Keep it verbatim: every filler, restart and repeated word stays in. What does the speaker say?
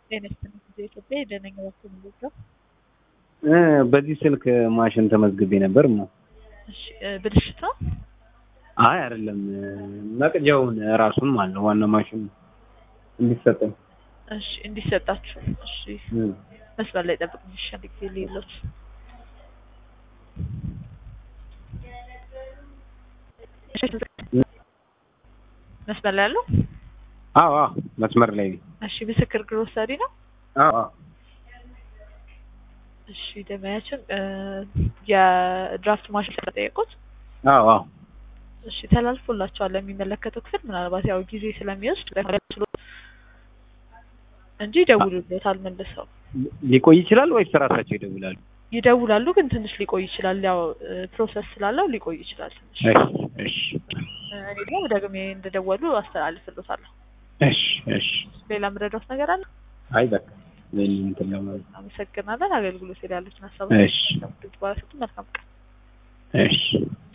ጤነስትን ኢትዮጵያ የደነኛ ወጥቶ ነው እ በዚህ ስልክ ማሽን ተመዝግቤ ነበር ነው። እሺ ብልሽት ነው? አይ አይደለም መቅጃውን ራሱን ማለት ነው ዋና ማሽን እንዲሰጠኝ። እሺ እንዲሰጣችሁ። እሺ መስመር ላይ ጠብቁኝ። እሺ አንድ ጊዜ ሌሎች መስመር ላይ ያለው? አዎ አዎ መስመር ላይ። እሺ ምስክር ግሮሰሪ ነው? አዎ አዎ። እሺ ደማያችን የድራፍት ማሽን ተጠየቁት? አዎ አዎ። እሺ ተላልፎላችኋል ለሚመለከተው ክፍል ምናልባት ያው ጊዜ ስለሚወስድ እንጂ ይደውሉልዎታል መልሰው። ሊቆይ ይችላል ወይስ ራሳቸው ይደውላሉ? ይደውላሉ ግን ትንሽ ሊቆይ ይችላል። ያው ፕሮሰስ ስላለው ሊቆይ ይችላል ትንሽ። እሺ እሺ። እኔ ደግሞ ደግሜ እንደደወሉ አስተላልፍልዎታለሁ። እሺ እሺ። ሌላ ምረዳት ነገር አለ? አይ በቃ ለኔ እንትን ለማለት አመሰግናለን። አገልግሎት ላይ ያሉትን ሀሳብ እሺ መልካም ቀን። እሺ